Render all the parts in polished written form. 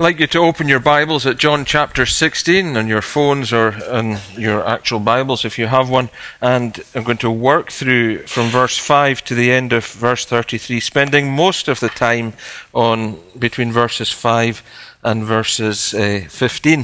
I'd like you to open your Bibles at John chapter 16 on your phones or on your actual Bibles if you have one. And I'm going to work through from verse 5 to the end of verse 33, spending most of the time on between verses 5 and verses 15.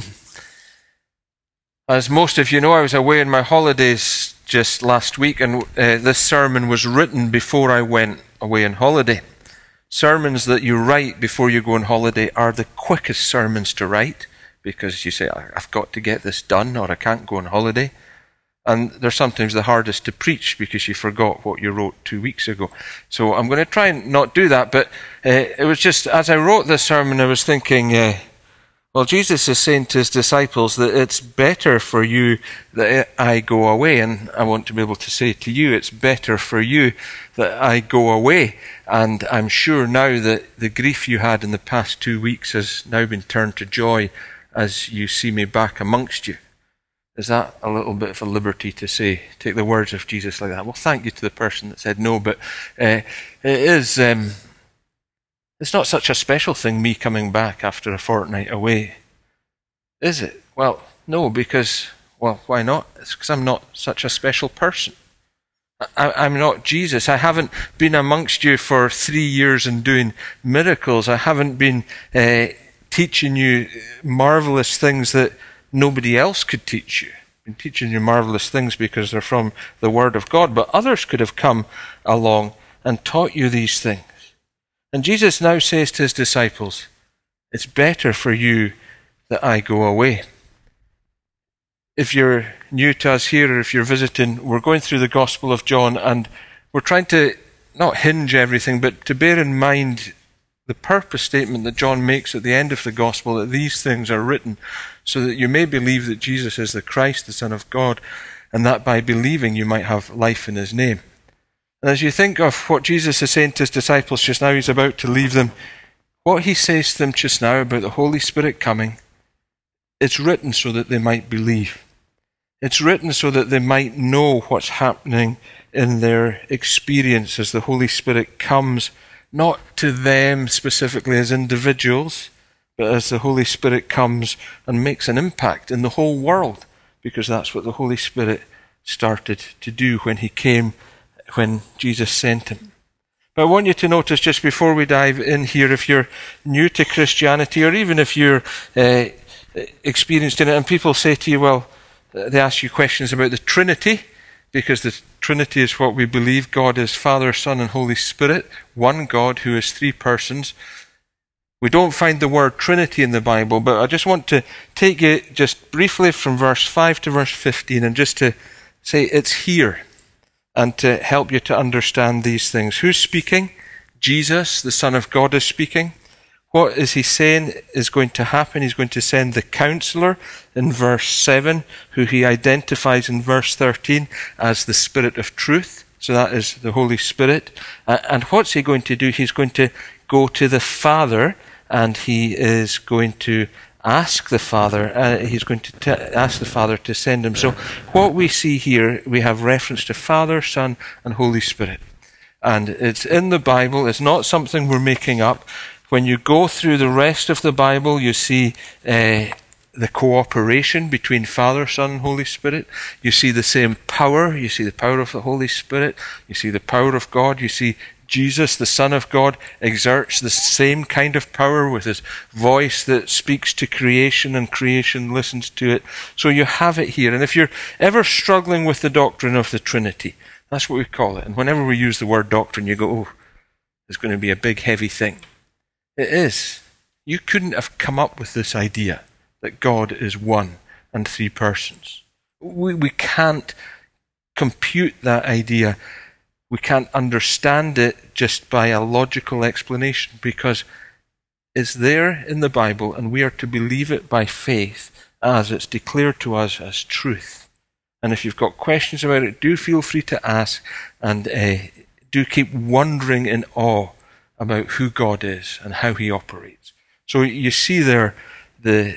As most of you know, I was away on my holidays just last week, and this sermon was written before I went away on holiday. Sermons that you write before you go on holiday are the quickest sermons to write because you say, I've got to get this done or I can't go on holiday. And they're sometimes the hardest to preach because you forgot what you wrote 2 weeks ago. So I'm going to try and not do that. But it was just, as I wrote this sermon, I was thinking, well, Jesus is saying to his disciples that it's better for you that I go away. And I want to be able to say to you, it's better for you that I go away. And I'm sure now that the grief you had in the past 2 weeks has now been turned to joy as you see me back amongst you. Is that a little bit of a liberty to say, take the words of Jesus like that? Well, thank you to the person that said no, but it is... It's not such a special thing, me coming back after a fortnight away, is it? Well, no, because, well, why not? It's because I'm not such a special person. I'm not Jesus. I haven't been amongst you for 3 years and doing miracles. I haven't been teaching you marvelous things that nobody else could teach you. I've been teaching you marvelous things because they're from the Word of God, but others could have come along and taught you these things. And Jesus now says to his disciples, it's better for you that I go away. If you're new to us here or if you're visiting, we're going through the Gospel of John and we're trying to not hinge everything, but to bear in mind the purpose statement that John makes at the end of the Gospel, that these things are written so that you may believe that Jesus is the Christ, the Son of God, and that by believing you might have life in his name. And as you think of what Jesus is saying to his disciples just now, he's about to leave them, what he says to them just now about the Holy Spirit coming, it's written so that they might believe. It's written so that they might know what's happening in their experience as the Holy Spirit comes, not to them specifically as individuals, but as the Holy Spirit comes and makes an impact in the whole world, because that's what the Holy Spirit started to do when he came, when Jesus sent him. But I want you to notice just before we dive in here, if you're new to Christianity or even if you're experienced in it, and people say to you, well, they ask you questions about the Trinity, because the Trinity is what we believe. God is Father, Son, and Holy Spirit, one God who is three persons. We don't find the word Trinity in the Bible, but I just want to take you just briefly from verse 5 to verse 15 and just to say it's here, and to help you to understand these things. Who's speaking? Jesus, the Son of God, is speaking. What is he saying is going to happen? He's going to send the Counselor in verse 7, who he identifies in verse 13 as the Spirit of Truth. So that is the Holy Spirit. And what's he going to do? He's going to go to the Father, and he is going to ask the Father, he's going to ask the Father to send him. So what we see here, we have reference to Father, Son, and Holy Spirit. And it's in the Bible. It's not something we're making up. When you go through the rest of the Bible, you see the cooperation between Father, Son, and Holy Spirit. You see the same power. You see the power of the Holy Spirit. You see the power of God. You see Jesus, the Son of God, exerts the same kind of power with his voice that speaks to creation and creation listens to it. So you have it here. And if you're ever struggling with the doctrine of the Trinity, that's what we call it. And whenever we use the word doctrine, you go, oh, it's going to be a big, heavy thing. It is. You couldn't have come up with this idea that God is one and three persons. We can't compute that idea. We can't understand it just by a logical explanation because it's there in the Bible and we are to believe it by faith as it's declared to us as truth. And if you've got questions about it, do feel free to ask and do keep wondering in awe about who God is and how he operates. So you see there the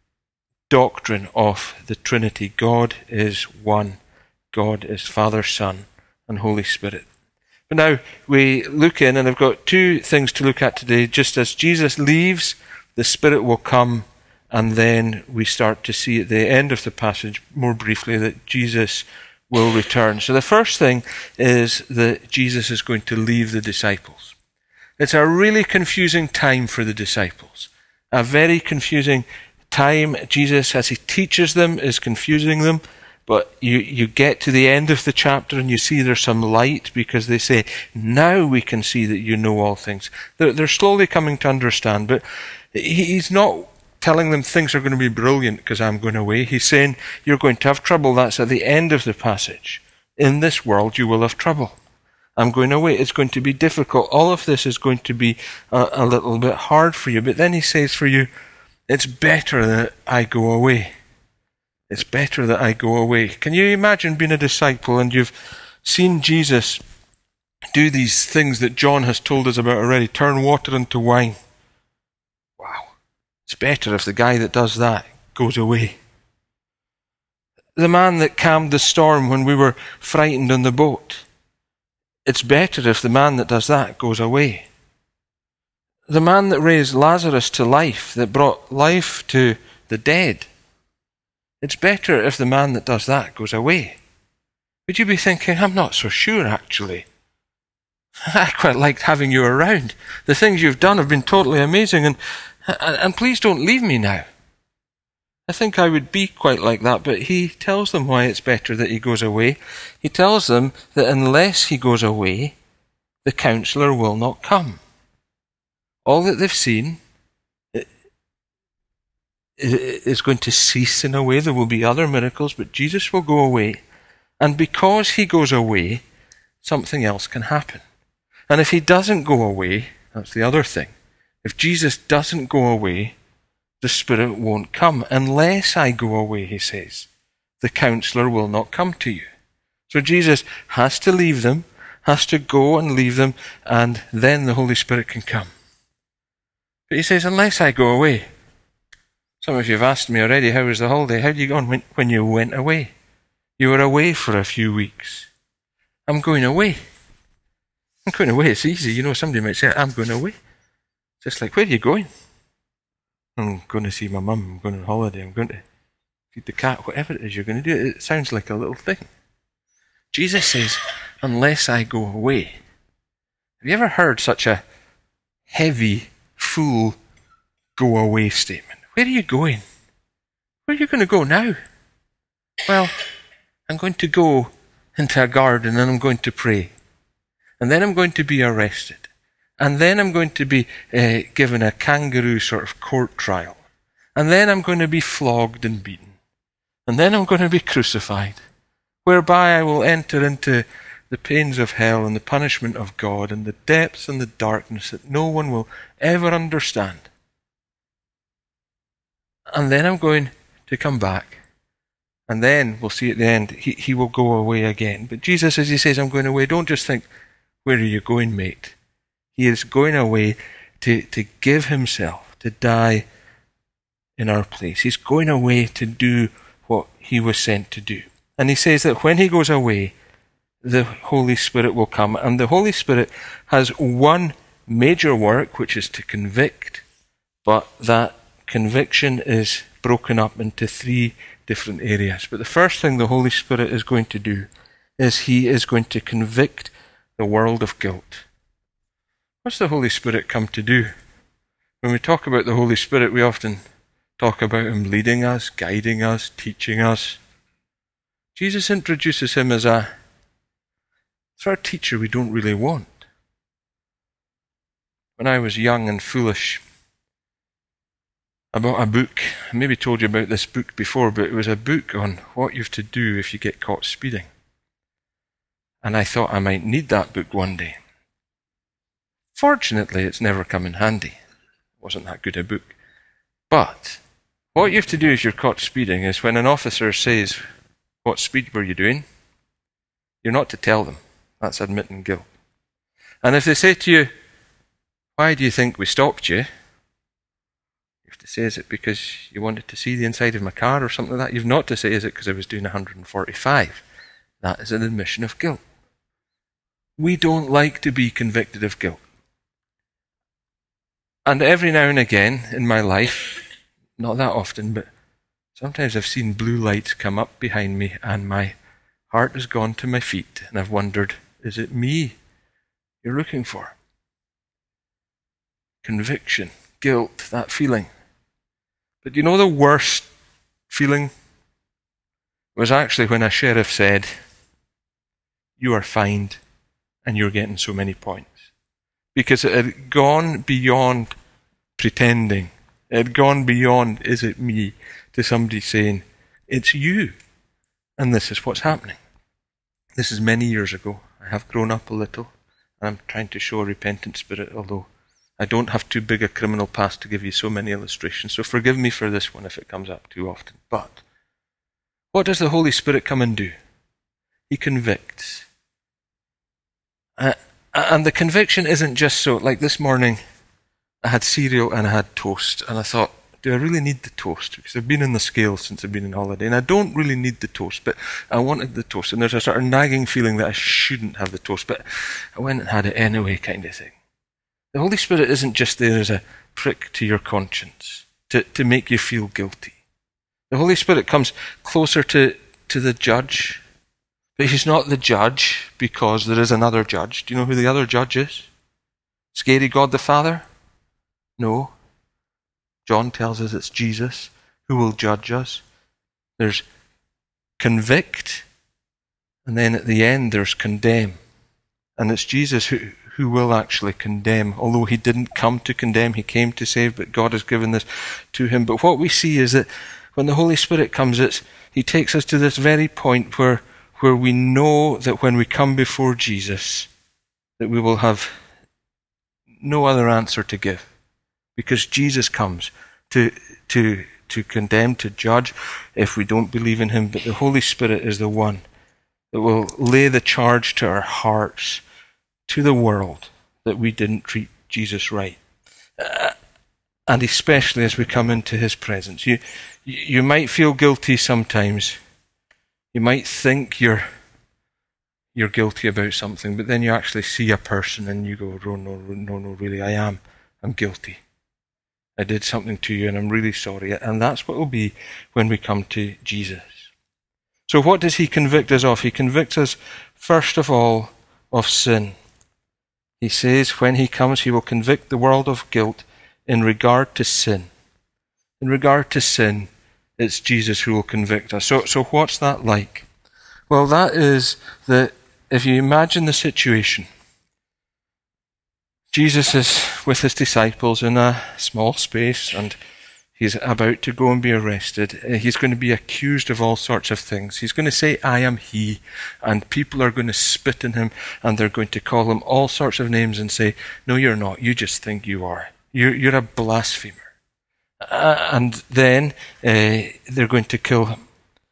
doctrine of the Trinity. God is one. God is Father, Son, and Holy Spirit. But now we look in, and I've got two things to look at today. Just as Jesus leaves the Spirit will come, and then we start to see at the end of the passage, more briefly, that Jesus will return. So the first thing is that Jesus is going to leave the disciples. It's a really confusing time for the disciples. A very confusing time. Jesus, as he teaches them, is confusing them. But you get to the end of the chapter and you see there's some light, because they say, now we can see that you know all things. They're slowly coming to understand, but he's not telling them things are going to be brilliant because I'm going away. He's saying you're going to have trouble. That's at the end of the passage. In this world you will have trouble. I'm going away. It's going to be difficult. All of this is going to be a little bit hard for you. But then he says for you, it's better that I go away. It's better that I go away. Can you imagine being a disciple and you've seen Jesus do these things that John has told us about already, turn water into wine? Wow. It's better if the guy that does that goes away. The man that calmed the storm when we were frightened on the boat. It's better if the man that does that goes away. The man that raised Lazarus to life, that brought life to the dead. It's better if the man that does that goes away. Would you be thinking, I'm not so sure actually. I quite liked having you around. The things you've done have been totally amazing, and please don't leave me now. I think I would be quite like that, but he tells them why it's better that he goes away. He tells them that unless he goes away, the counselor will not come. All that they've seen is going to cease in a way. There will be other miracles, but Jesus will go away. And because he goes away, something else can happen. And if he doesn't go away, that's the other thing. If Jesus doesn't go away, the Spirit won't come. Unless I go away, he says, the counselor will not come to you. So Jesus has to leave them, has to go and leave them, and then the Holy Spirit can come. But he says, unless I go away. Some of you have asked me already, how was the holiday? How did you go on when you went away? You were away for a few weeks. I'm going away. I'm going away. It's easy. You know, somebody might say, I'm going away. Just like, where are you going? I'm going to see my mum. I'm going on holiday. I'm going to feed the cat. Whatever it is you're going to do, it sounds like a little thing. Jesus says, unless I go away. Have you ever heard such a heavy, full, go away statement? Where are you going? Where are you going to go now? Well, I'm going to go into a garden and I'm going to pray. And then I'm going to be arrested. And then I'm going to be given a kangaroo sort of court trial. And then I'm going to be flogged and beaten. And then I'm going to be crucified, whereby I will enter into the pains of hell and the punishment of God and the depths and the darkness that no one will ever understand. And then I'm going to come back. And then we'll see at the end, he will go away again. But Jesus, as he says, I'm going away, don't just think, where are you going, mate? He is going away to give himself, to die in our place. He's going away to do what he was sent to do. And he says that when he goes away, the Holy Spirit will come. And the Holy Spirit has one major work, which is to convict, but that conviction is broken up into three different areas. But the first thing the Holy Spirit is going to do is he is going to convict the world of guilt. What's the Holy Spirit come to do? When we talk about the Holy Spirit, we often talk about him leading us, guiding us, teaching us. Jesus introduces him as our teacher we don't really want. When I was young and foolish, I bought a book. I maybe told you about this book before, but it was a book on what you have to do if you get caught speeding. And I thought I might need that book one day. Fortunately, it's never come in handy. It wasn't that good a book. But what you have to do if you're caught speeding is when an officer says, what speed were you doing? You're not to tell them. That's admitting guilt. And if they say to you, why do you think we stopped you? You have to say, is it because you wanted to see the inside of my car or something like that? You've not to say, is it because I was doing 145? That is an admission of guilt. We don't like to be convicted of guilt. And every now and again in my life, not that often, but sometimes I've seen blue lights come up behind me and my heart has gone to my feet and I've wondered, is it me you're looking for? Conviction, guilt, that feeling. But you know the worst feeling was actually when a sheriff said, you are fined and you're getting so many points. Because it had gone beyond pretending. It had gone beyond, is it me, to somebody saying, it's you. And this is what's happening. This is many years ago. I have grown up a little, and I'm trying to show a repentant spirit, although I don't have too big a criminal past to give you so many illustrations. So forgive me for this one if it comes up too often. But what does the Holy Spirit come and do? He convicts. And the conviction isn't just so, like this morning, I had cereal and I had toast, and I thought, do I really need the toast? Because I've been in the scale since I've been on holiday, and I don't really need the toast, but I wanted the toast, and there's a sort of nagging feeling that I shouldn't have the toast, but I went and had it anyway, kind of thing. The Holy Spirit isn't just there as a prick to your conscience, to make you feel guilty. The Holy Spirit comes closer to the judge, but he's not the judge because there is another judge. Do you know who the other judge is? Scary God the Father? No. John tells us it's Jesus who will judge us. There's convict, and then at the end there's condemn. And it's Jesus who will actually condemn. Although he didn't come to condemn, he came to save, but God has given this to him. But what we see is that when the Holy Spirit comes, he takes us to this very point where we know that when we come before Jesus, that we will have no other answer to give. Because Jesus comes to condemn, to judge if we don't believe in him. But the Holy Spirit is the one that will lay the charge to our hearts, to the world, that we didn't treat Jesus right. And especially as we come into his presence. You might feel guilty sometimes. You might think you're guilty about something, but then you actually see a person and you go, no, really, I'm guilty. I did something to you and I'm really sorry. And that's what it will be when we come to Jesus. So what does he convict us of? He convicts us, first of all, of sin. He says when he comes, he will convict the world of guilt in regard to sin. In regard to sin, it's Jesus who will convict us. So what's that like? Well, that is that if you imagine the situation, Jesus is with his disciples in a small space and he's about to go and be arrested. He's going to be accused of all sorts of things. He's going to say, I am he, and people are going to spit in him and they're going to call him all sorts of names and say, no, you're not. You just think you are. You're a blasphemer. And then they're going to kill him.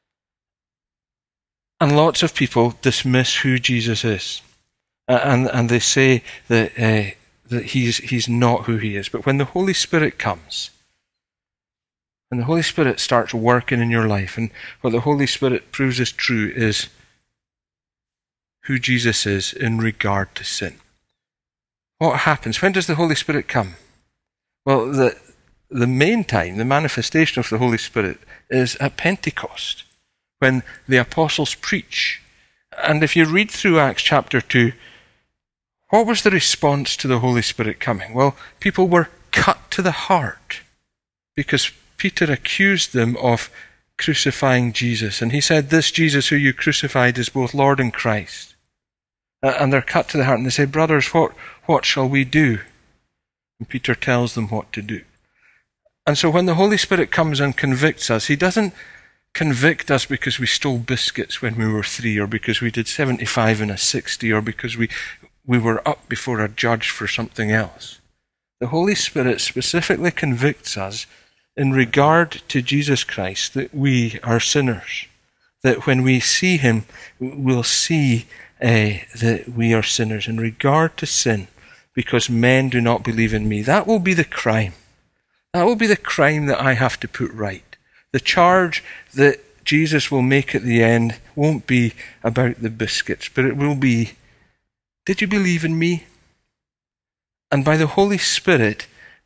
And lots of people dismiss who Jesus is. And they say that he's not who he is. But when the Holy Spirit comes, when the Holy Spirit starts working in your life, and what the Holy Spirit proves is true is who Jesus is in regard to sin. What happens? When does the Holy Spirit come? Well, the main time, the manifestation of the Holy Spirit is at Pentecost, when the apostles preach. And if you read through Acts chapter 2, what was the response to the Holy Spirit coming? Well, people were cut to the heart because Peter accused them of crucifying Jesus. And he said, this Jesus who you crucified is both Lord and Christ. And they're cut to the heart and they say, brothers, what shall we do? And Peter tells them what to do. And so when the Holy Spirit comes and convicts us, he doesn't convict us because we stole biscuits when we were 3, or because we did 75 in a 60, or because we were up before a judge for something else. The Holy Spirit specifically convicts us in regard to Jesus Christ, that we are sinners. That when we see him, we'll see that we are sinners in regard to sin, because men do not believe in me. That will be the crime. That will be the crime that I have to put right. The charge that Jesus will make at the end won't be about the biscuits, but it will be, did you believe in me? And by the Holy Spirit,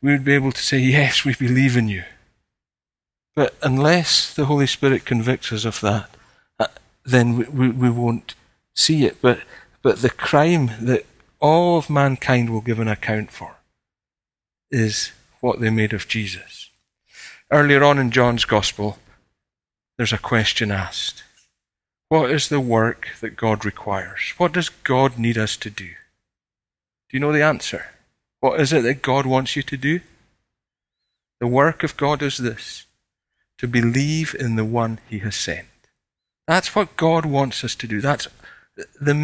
we would be able to say, yes, we believe in you. But unless the Holy Spirit convicts us of that, then we won't see it. But the crime that all of mankind will give an account for is what they made of Jesus. Earlier on in John's Gospel, there's a question asked. What is the work that God requires? What does God need us to do? Do you know the answer? What is it that God wants you to do? The work of God is this: to believe in the one he has sent. That's what God wants us to do. That's the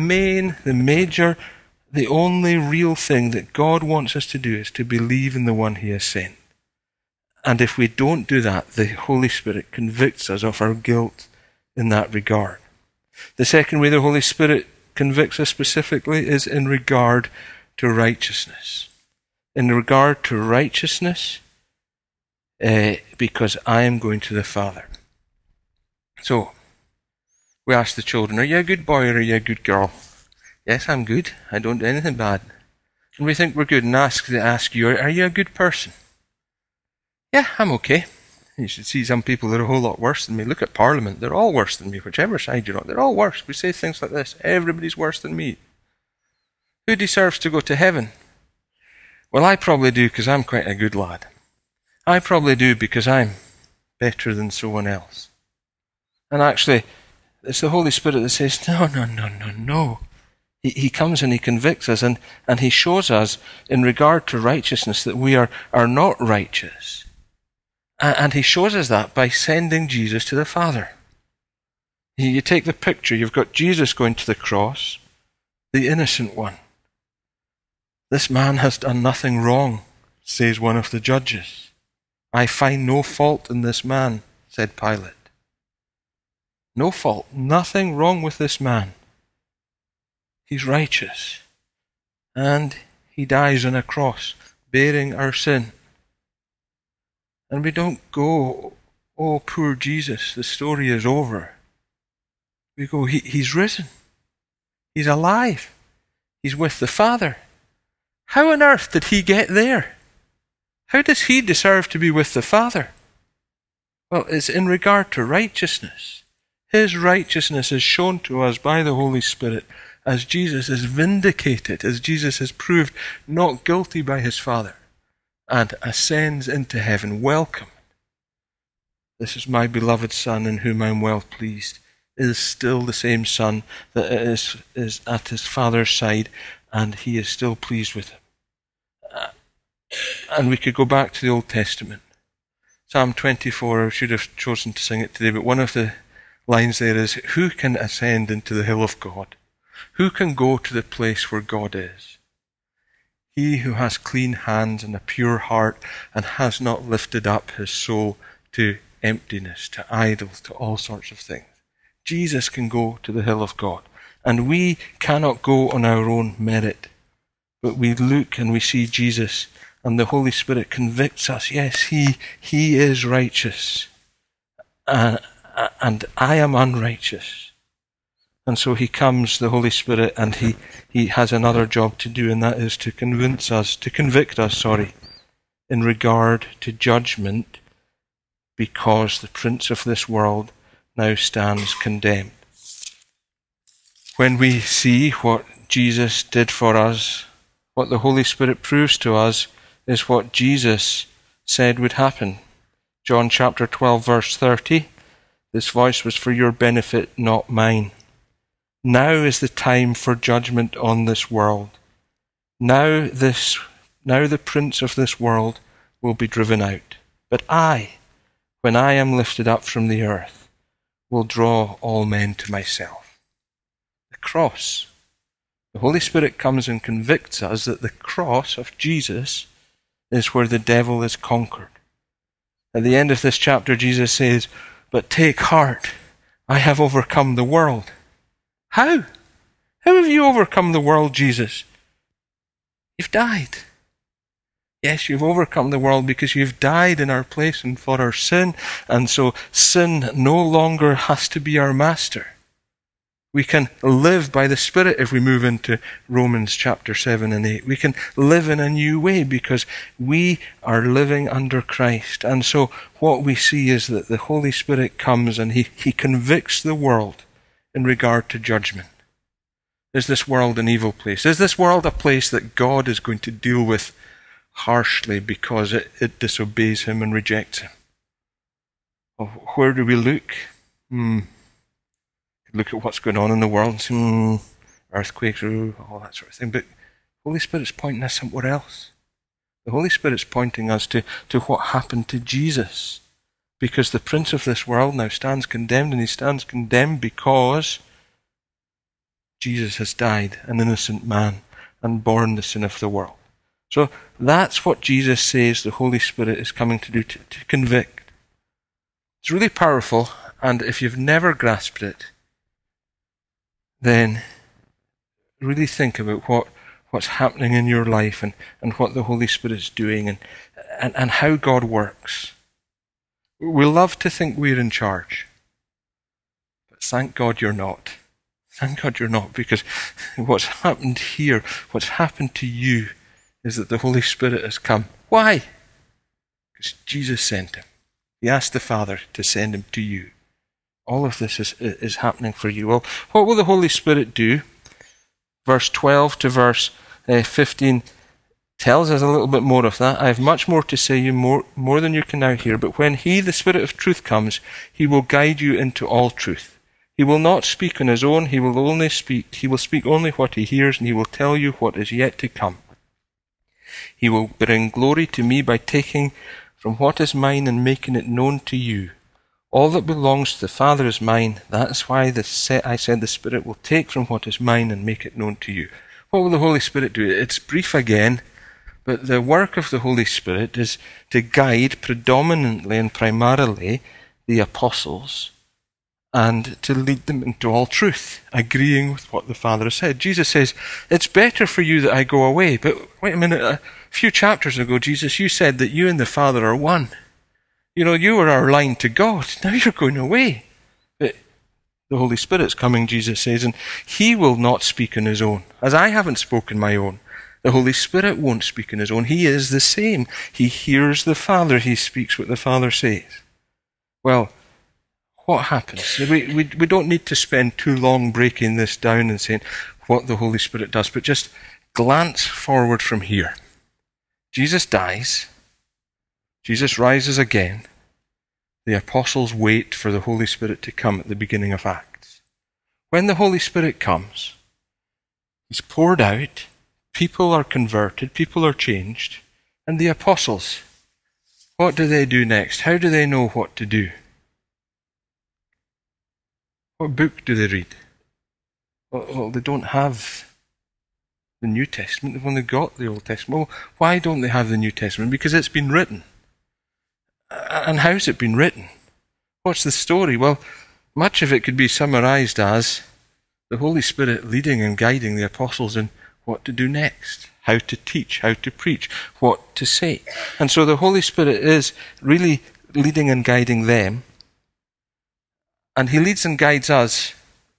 only real thing that God wants us to do, is to believe in the one he has sent. And if we don't do that, the Holy Spirit convicts us of our guilt in that regard. The second way the Holy Spirit convicts us specifically is in regard to righteousness. In regard to righteousness, because I am going to the Father. So, we ask the children, are you a good boy or are you a good girl? Yes, I'm good. I don't do anything bad. And we think we're good and they ask you, are you a good person? Yeah, I'm okay. You should see some people that are a whole lot worse than me. Look at Parliament. They're all worse than me, whichever side you're on. They're all worse. We say things like this. Everybody's worse than me. Who deserves to go to heaven? Well, I probably do, because I'm quite a good lad. I probably do because I'm better than someone else. And actually, it's the Holy Spirit that says, no. He comes and he convicts us, and he shows us in regard to righteousness that we are not righteous. And he shows us that by sending Jesus to the Father. You take the picture, you've got Jesus going to the cross, the innocent one. This man has done nothing wrong, says one of the judges. I find no fault in this man, said Pilate. No fault, nothing wrong with this man. He's righteous. And he dies on a cross, bearing our sin. And we don't go, oh, poor Jesus, the story is over. We go, he's risen. He's alive. He's with the Father. How on earth did he get there? How does he deserve to be with the Father? Well, it's in regard to righteousness. His righteousness is shown to us by the Holy Spirit as Jesus is vindicated, as Jesus is proved not guilty by his Father, and ascends into heaven, welcome. This is my beloved Son in whom I am well pleased. It is still the same Son that is at his Father's side, and he is still pleased with him. And we could go back to the Old Testament. Psalm 24, I should have chosen to sing it today, but one of the lines there is, who can ascend into the hill of God? Who can go to the place where God is? He who has clean hands and a pure heart and has not lifted up his soul to emptiness, to idols, to all sorts of things. Jesus can go to the hill of God. And we cannot go on our own merit. But we look and we see Jesus, and the Holy Spirit convicts us. Yes, he is righteous. And I am unrighteous. And so he comes, the Holy Spirit, and he has another job to do, and that is to convict us, in regard to judgment, because the prince of this world now stands condemned. When we see what Jesus did for us, what the Holy Spirit proves to us is what Jesus said would happen. John chapter 12, verse 30, this voice was for your benefit, not mine. Now is the time for judgment on this world. Now the prince of this world will be driven out. But I, when I am lifted up from the earth, will draw all men to myself. The cross. The Holy Spirit comes and convicts us that the cross of Jesus is where the devil is conquered. At the end of this chapter, Jesus says, but take heart, I have overcome the world. How? How have you overcome the world, Jesus? You've died. Yes, you've overcome the world because you've died in our place and for our sin, and so sin no longer has to be our master. We can live by the Spirit if we move into Romans chapter 7 and 8. We can live in a new way because we are living under Christ. And so what we see is that the Holy Spirit comes and he convicts the world in regard to judgment. Is this world an evil place? Is this world a place that God is going to deal with harshly because it disobeys him and rejects him? Where do we look? Look at what's going on in the world and say, earthquakes, all that sort of thing. But the Holy Spirit's pointing us somewhere else. The Holy Spirit's pointing us to what happened to Jesus. Because the prince of this world now stands condemned, and he stands condemned because Jesus has died, an innocent man, and borne the sin of the world. So that's what Jesus says the Holy Spirit is coming to do, to convict. It's really powerful, and if you've never grasped it, then really think about what's happening in your life and what the Holy Spirit's doing and how God works. We love to think we're in charge. But thank God you're not. Thank God you're not, because what's happened here, what's happened to you, is that the Holy Spirit has come. Why? Because Jesus sent him. He asked the Father to send him to you. All of this is happening for you. Well, what will the Holy Spirit do? Verse 12 to verse 15 tells us a little bit more of that. I have much more to say you, more than you can now hear. But when he, the Spirit of truth, comes, he will guide you into all truth. He will not speak on his own. He will speak only what he hears, and he will tell you what is yet to come. He will bring glory to me by taking from what is mine and making it known to you. All that belongs to the Father is mine. That is why I said the Spirit will take from what is mine and make it known to you. What will the Holy Spirit do? It's brief again, but the work of the Holy Spirit is to guide predominantly and primarily the apostles and to lead them into all truth, agreeing with what the Father has said. Jesus says, it's better for you that I go away. But wait a minute, a few chapters ago, Jesus, you said that you and the Father are one. You were our line to God. Now you're going away. But the Holy Spirit's coming, Jesus says, and he will not speak on his own. As I haven't spoken my own, the Holy Spirit won't speak on his own. He is the same. He hears the Father. He speaks what the Father says. Well, what happens? We don't need to spend too long breaking this down and saying what the Holy Spirit does, but just glance forward from here. Jesus dies. Jesus rises again. The apostles wait for the Holy Spirit to come at the beginning of Acts. When the Holy Spirit comes, he's poured out, people are converted, people are changed, and the apostles, what do they do next? How do they know what to do? What book do they read? Well, they don't have the New Testament. They've only got the Old Testament. Well, why don't they have the New Testament? Because it's been written. And how's it been written? What's the story? Well, much of it could be summarized as the Holy Spirit leading and guiding the apostles in what to do next, how to teach, how to preach, what to say. And so the Holy Spirit is really leading and guiding them. And he leads and guides us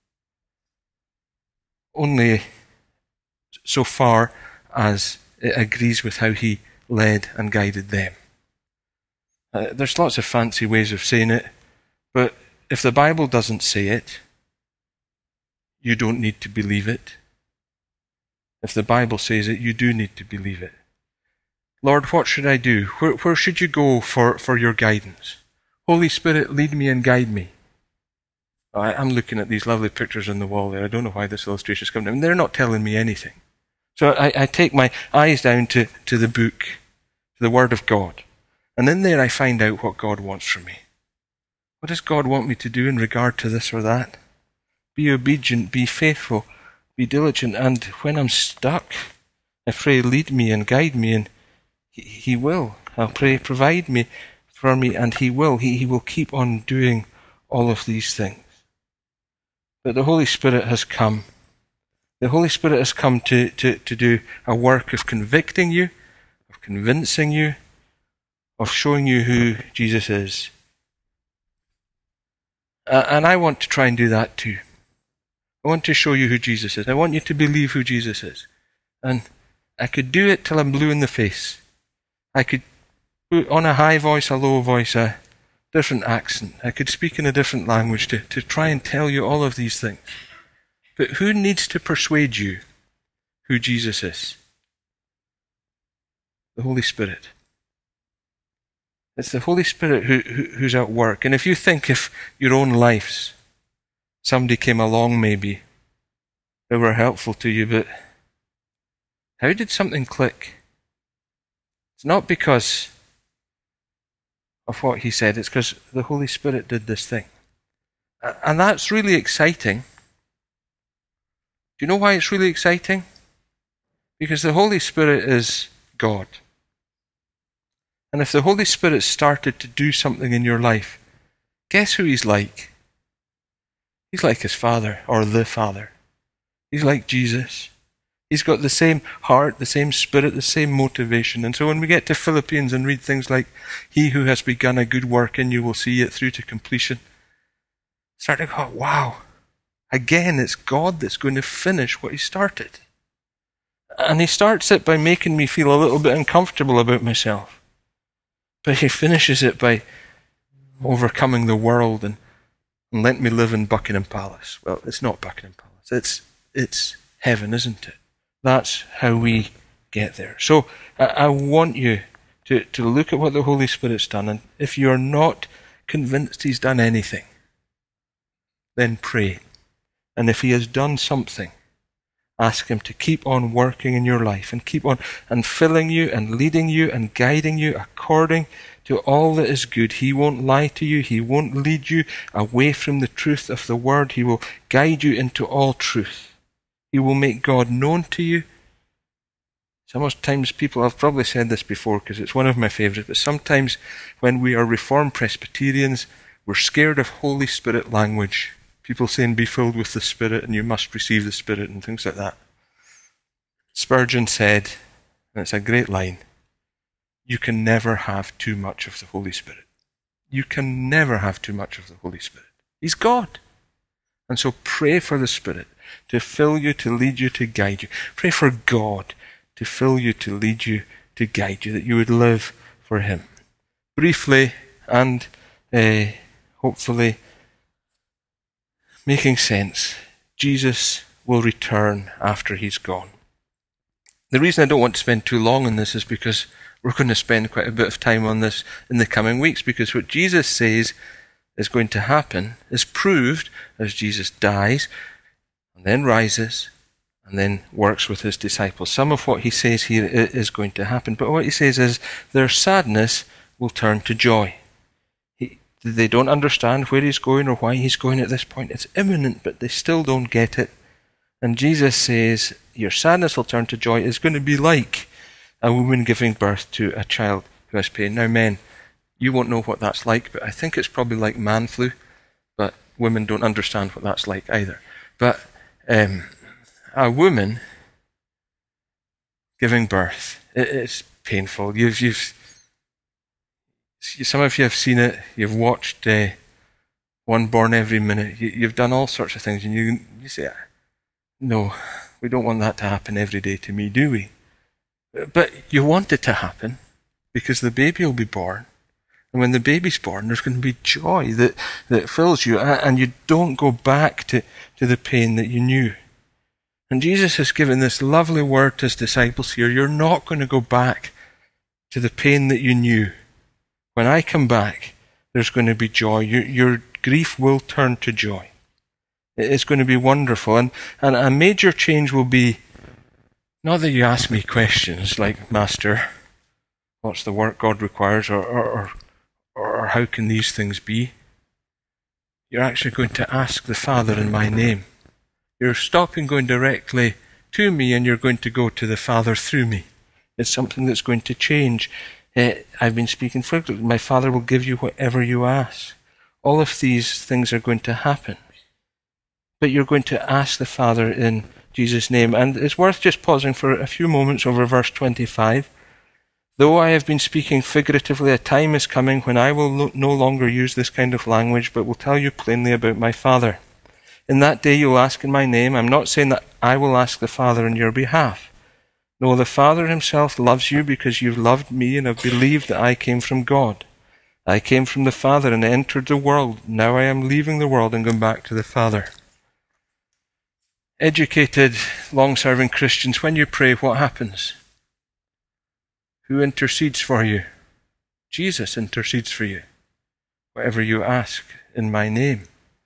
only so far as it agrees with how he led and guided them. There's lots of fancy ways of saying it, but if the Bible doesn't say it, you don't need to believe it. If the Bible says it, you do need to believe it. Lord, what should I do? Where should you go for your guidance? Holy Spirit, lead me and guide me. I'm looking at these lovely pictures on the wall there. I don't know why this illustration's coming down. They're not telling me anything. So I take my eyes down to the book, to the Word of God. And in there I find out what God wants from me. What does God want me to do in regard to this or that? Be obedient, be faithful, be diligent. And when I'm stuck, I pray, lead me and guide me, and he will. I'll pray, provide me for me, and he will. He will keep on doing all of these things. But the Holy Spirit has come. The Holy Spirit has come to do a work of convicting you, of convincing you, of showing you who Jesus is. And I want to try and do that too. I want to show you who Jesus is. I want you to believe who Jesus is. And I could do it till I'm blue in the face. I could put on a high voice, a low voice, a different accent. I could speak in a different language to try and tell you all of these things. But who needs to persuade you who Jesus is? The Holy Spirit. It's the Holy Spirit who's at work. And if you think of your own lives, somebody came along maybe, they were helpful to you, but how did something click? It's not because of what he said, it's because the Holy Spirit did this thing. And that's really exciting. Do you know why it's really exciting? Because the Holy Spirit is God. And if the Holy Spirit started to do something in your life, guess who he's like? He's like his Father, or the Father. He's like Jesus. He's got the same heart, the same spirit, the same motivation. And so when we get to Philippians and read things like, he who has begun a good work in you will see it through to completion, start to go, wow, again, it's God that's going to finish what he started. And he starts it by making me feel a little bit uncomfortable about myself. But he finishes it by overcoming the world and letting me live in Buckingham Palace. Well, it's not Buckingham Palace. It's heaven, isn't it? That's how we get there. So I want you to look at what the Holy Spirit's done. And if you're not convinced he's done anything, then pray. And if he has done something, ask him to keep on working in your life and keep on and filling you and leading you and guiding you according to all that is good. He won't lie to you. He won't lead you away from the truth of the word. He will guide you into all truth. He will make God known to you. Sometimes people, I've probably said this before because it's one of my favourites, but sometimes when we are Reformed Presbyterians, we're scared of Holy Spirit language. People saying, be filled with the Spirit and you must receive the Spirit and things like that. Spurgeon said, and it's a great line, you can never have too much of the Holy Spirit. You can never have too much of the Holy Spirit. He's God. And so pray for the Spirit to fill you, to lead you, to guide you. Pray for God to fill you, to lead you, to guide you, that you would live for him. Briefly and hopefully making sense, Jesus will return after he's gone. The reason I don't want to spend too long on this is because we're going to spend quite a bit of time on this in the coming weeks, because what Jesus says is going to happen is proved as Jesus dies and then rises and then works with his disciples. Some of what he says here is going to happen, but what he says is their sadness will turn to joy. They don't understand where he's going or why he's going at this point. It's imminent, but they still don't get it. And Jesus says, your sadness will turn to joy. It's going to be like a woman giving birth to a child who has pain. Now, men, you won't know what that's like, but I think it's probably like man flu, but women don't understand what that's like either. But a woman giving birth, it's painful. Some of you have seen it. You've watched One Born Every Minute. You've done all sorts of things, and you say, no, we don't want that to happen every day to me, do we? But you want it to happen because the baby will be born. And when the baby's born, there's going to be joy that fills you, and you don't go back to the pain that you knew. And Jesus has given this lovely word to his disciples here. You're not going to go back to the pain that you knew. When I come back, there's going to be joy. Your grief will turn to joy. It's going to be wonderful. And a major change will be, not that you ask me questions like, Master, what's the work God requires, or how can these things be? You're actually going to ask the Father in my name. You're stopping going directly to me, and you're going to go to the Father through me. It's something that's going to change. I've been speaking frequently. My Father will give you whatever you ask. All of these things are going to happen. But you're going to ask the Father in Jesus' name. And it's worth just pausing for a few moments over verse 25. Though I have been speaking figuratively, a time is coming when I will no longer use this kind of language, but will tell you plainly about my Father. In that day you'll ask in my name. I'm not saying that I will ask the Father on your behalf. No, the Father himself loves you because you've loved me and have believed that I came from God. I came from the Father and entered the world. Now I am leaving the world and going back to the Father. Educated, long-serving Christians, when you pray, what happens? Who intercedes for you? Jesus intercedes for you. Whatever you ask in my name.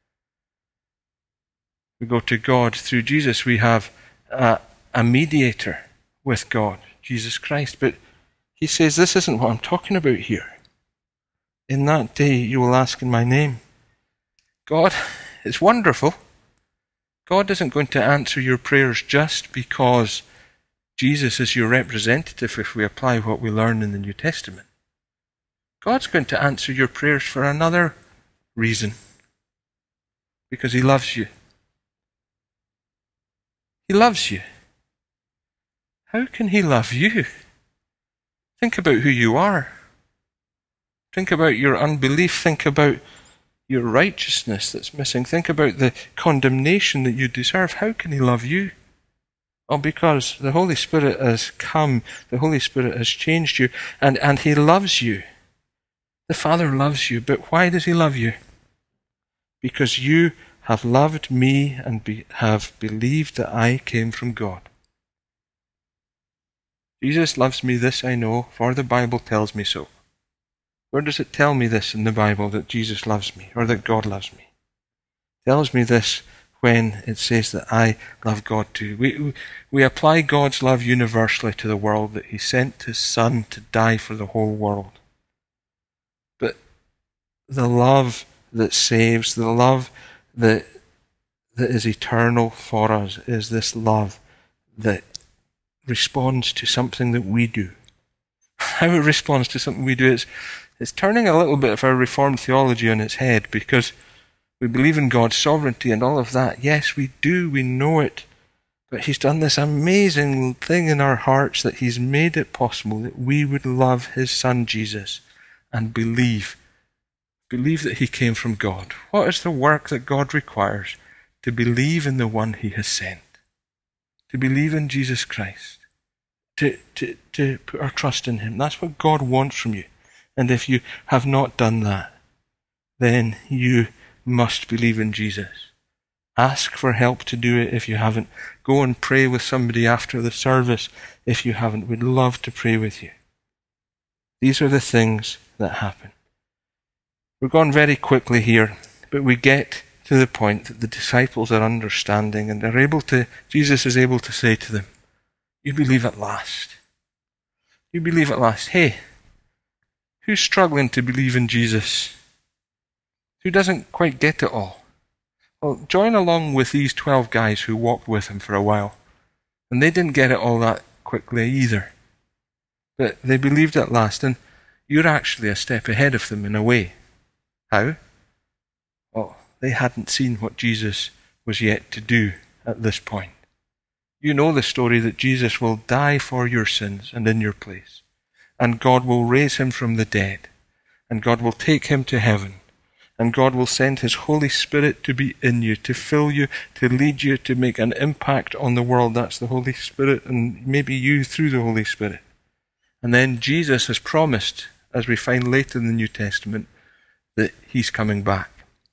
We go to God through Jesus. We have a mediator with God, Jesus Christ. But he says, this isn't what I'm talking about here. In that day you will ask in my name. God is wonderful. God isn't going to answer your prayers just because Jesus is your representative if we apply what we learn in the New Testament. God's going to answer your prayers for another reason. Because he loves you. He loves you. How can he love you? Think about who you are. Think about your unbelief. Think about your righteousness that's missing. Think about the condemnation that you deserve. How can he love you? Oh, because the Holy Spirit has come. The Holy Spirit has changed you. And he loves you. The Father loves you. But why does he love you? Because you have loved me and have believed that I came from God. Jesus loves me, this I know, for the Bible tells me so. Where does it tell me this in the Bible, that Jesus loves me, or that God loves me? It tells me this when it says that I love God too. We apply God's love universally to the world, that he sent his Son to die for the whole world. But the love that saves, the love that is eternal for us, is this love that responds to something that we do. How it responds to something we do, it's turning a little bit of our Reformed theology on its head, because we believe in God's sovereignty and all of that. Yes, we do, we know it. But he's done this amazing thing in our hearts, that he's made it possible that we would love his Son Jesus and believe that he came from God. What is the work that God requires? To believe in the one he has sent. To believe in Jesus Christ. To put our trust in him. That's what God wants from you. And if you have not done that, then you must believe in Jesus. Ask for help to do it if you haven't. Go and pray with somebody after the service if you haven't. We'd love to pray with you. These are the things that happen. We're going very quickly here, but we get to the point that the disciples are understanding, and Jesus is able to say to them, you believe at last. You believe at last. Hey, who's struggling to believe in Jesus? Who doesn't quite get it all? Well, join along with these 12 guys who walked with him for a while. And they didn't get it all that quickly either. But they believed at last, and you're actually a step ahead of them in a way. How? Well, they hadn't seen what Jesus was yet to do at this point. You know the story that Jesus will die for your sins and in your place. And God will raise him from the dead. And God will take him to heaven. And God will send his Holy Spirit to be in you, to fill you, to lead you, to make an impact on the world. That's the Holy Spirit, and maybe you through the Holy Spirit. And then Jesus has promised, as we find later in the New Testament, that he's coming back.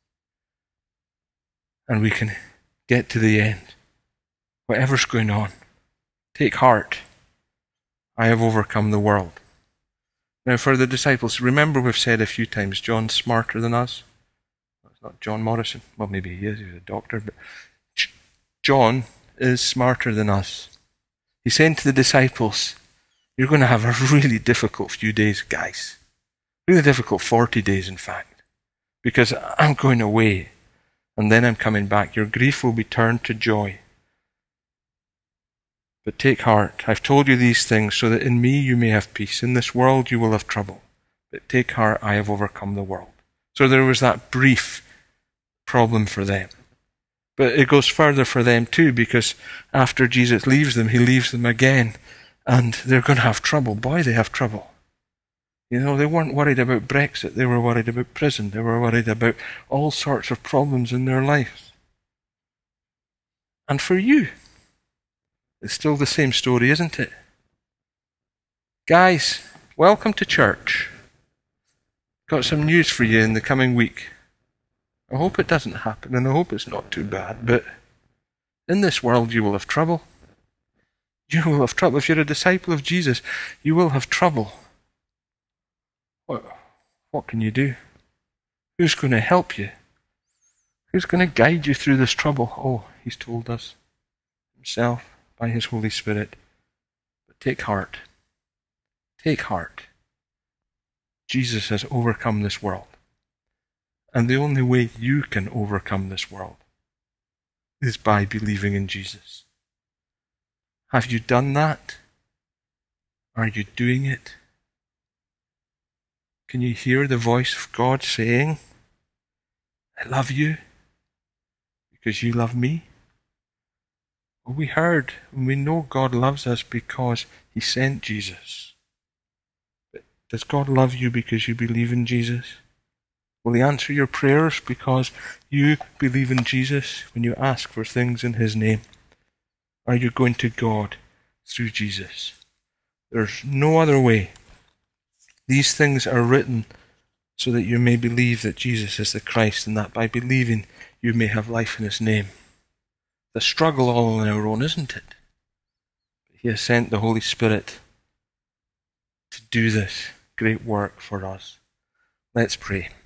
And we can get to the end. Whatever's going on, take heart. I have overcome the world. Now for the disciples, remember we've said a few times, John's smarter than us. It's not John Morrison. Well, maybe he is, he's a doctor, but John is smarter than us. He's saying to the disciples, you're going to have a really difficult few days, guys. Really difficult 40 days, in fact. Because I'm going away, and then I'm coming back. Your grief will be turned to joy. But take heart. I've told you these things so that in me you may have peace. In this world you will have trouble. But take heart, I have overcome the world. So there was that brief problem for them. But it goes further for them too, because after Jesus leaves them, he leaves them again. And they're going to have trouble. Boy, they have trouble. You know, they weren't worried about Brexit. They were worried about prison. They were worried about all sorts of problems in their lives. And for you, it's still the same story, isn't it? Guys, welcome to church. Got some news for you in the coming week. I hope it doesn't happen, and I hope it's not too bad, but in this world you will have trouble. You will have trouble. If you're a disciple of Jesus, you will have trouble. What can you do? Who's going to help you? Who's going to guide you through this trouble? Oh, he's told us himself by his Holy Spirit. But take heart. Take heart. Jesus has overcome this world. And the only way you can overcome this world is by believing in Jesus. Have you done that? Are you doing it? Can you hear the voice of God saying, I love you because you love me? Well, we heard and we know God loves us because he sent Jesus. But does God love you because you believe in Jesus? Will he answer your prayers because you believe in Jesus when you ask for things in his name? Are you going to God through Jesus? There's no other way. These things are written so that you may believe that Jesus is the Christ, and that by believing you may have life in his name. The struggle all on our own, isn't it? He has sent the Holy Spirit to do this great work for us. Let's pray.